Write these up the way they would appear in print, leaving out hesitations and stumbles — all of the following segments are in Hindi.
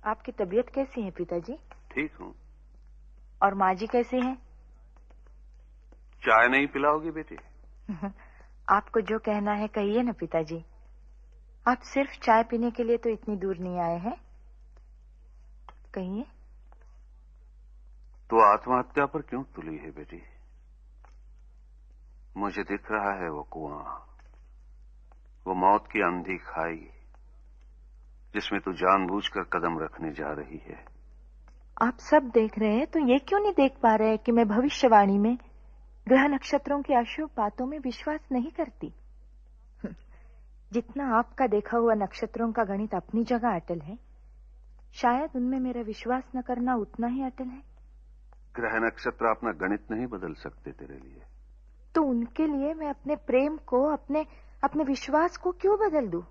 आपकी तबीयत कैसी है पिताजी? ठीक हूँ। और माँ जी कैसी हैं? चाय नहीं पिलाओगी बेटी? आपको जो कहना है कहिए ना पिताजी। आप सिर्फ चाय पीने के लिए तो इतनी दूर नहीं आए हैं। कहिए। तो आत्महत्या पर क्यों तुली है बेटी? मुझे दिख रहा है वो कुआं, वो मौत की अंधी खाई जिसमें तू जानबूझकर कदम रखने जा रही है। आप सब देख रहे हैं तो ये क्यों नहीं देख पा रहे कि मैं भविष्यवाणी में, ग्रह नक्षत्रों की अशुभ बातों में विश्वास नहीं करती। जितना आपका देखा हुआ नक्षत्रों का गणित अपनी जगह अटल है, शायद उनमें मेरा विश्वास न करना उतना ही अटल है। ग्रह नक्षत्र अपना गणित नहीं बदल सकते तेरे लिए। तो उनके लिए मैं अपने प्रेम को, अपने विश्वास को क्यों बदल दूं?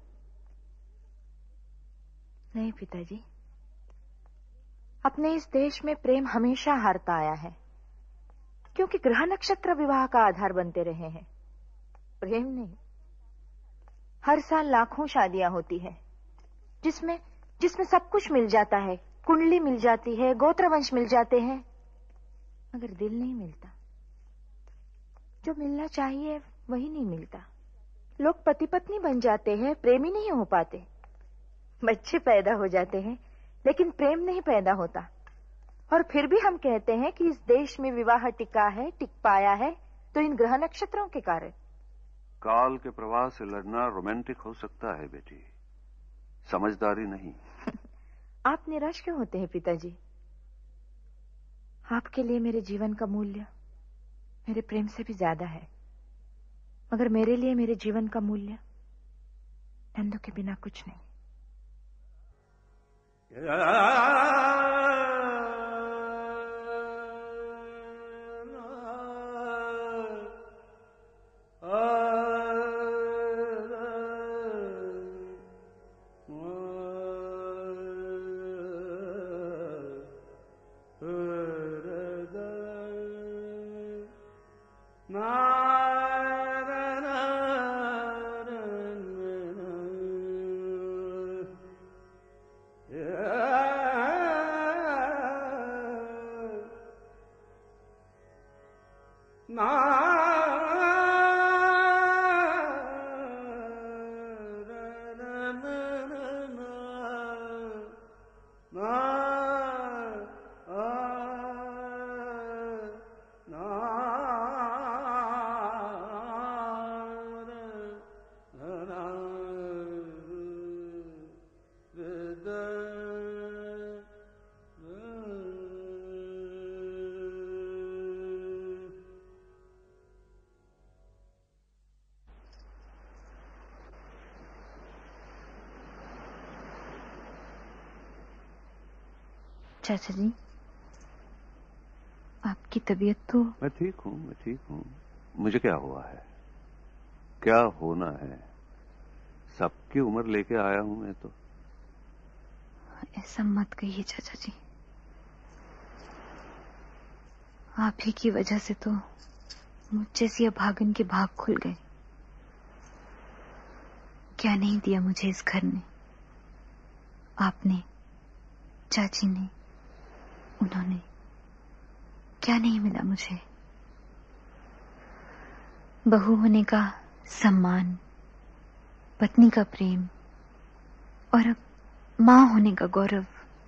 नहीं पिताजी, अपने इस देश में प्रेम हमेशा हारता आया है, क्योंकि ग्रह नक्षत्र विवाह का आधार बनते रहे हैं, प्रेम नहीं। हर साल लाखों शादियां होती है जिसमें सब कुछ मिल जाता है, कुंडली मिल जाती है, गोत्रवंश मिल जाते हैं, मगर दिल नहीं मिलता। जो मिलना चाहिए वही नहीं मिलता। लोग पति पत्नी बन जाते हैं, प्रेमी नहीं हो पाते। बच्चे पैदा हो जाते हैं, लेकिन प्रेम नहीं पैदा होता। और फिर भी हम कहते हैं कि इस देश में विवाह टिका है, टिक पाया है तो इन ग्रह नक्षत्रों के कारण। काल के प्रवाह से लड़ना रोमांटिक हो सकता है बेटी, समझदारी नहीं। आप निराश क्यों होते हैं पिताजी? आपके लिए मेरे जीवन का मूल्य मेरे प्रेम से भी ज्यादा है, मगर मेरे लिए मेरे जीवन का मूल्य नंदू के बिना कुछ नहीं। चाचा जी, आपकी तबीयत तो? मैं ठीक हूँ। मुझे क्या हुआ है, क्या होना है? सबकी उम्र लेके आया हूं मैं तो। ऐसा मत कहिए चाचा जी, आप ही की वजह से तो मुझ जैसी अभागन के भाग खुल गए। क्या नहीं दिया मुझे इस घर ने, आपने, चाची ने, उन्होंने, क्या नहीं मिला मुझे? बहू होने का सम्मान, पत्नी का प्रेम, और अब मां होने का गौरव।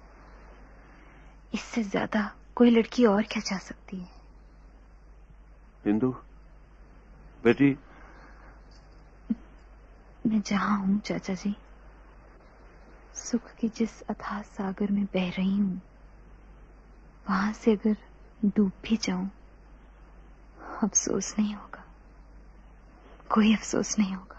इससे ज्यादा कोई लड़की और क्या चाह सकती है? इंदु बेटी, मैं जहां हूं चाचा जी, सुख के जिस अथाह सागर में बह रही हूं, वहां से अगर डूब भी जाऊं, अफसोस नहीं होगा, कोई अफसोस नहीं होगा।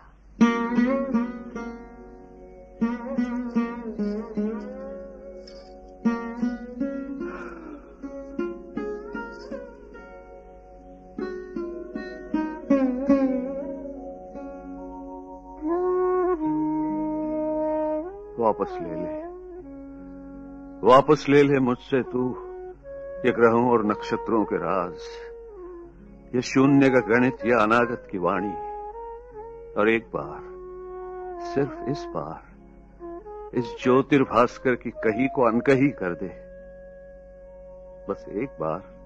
वापस ले ले मुझसे तू ये ग्रहों और नक्षत्रों के राज, ये शून्य का गणित, ये अनागत की वाणी। और एक बार, सिर्फ इस बार इस ज्योतिर्भास्कर की कही को अनकही कर दे। बस एक बार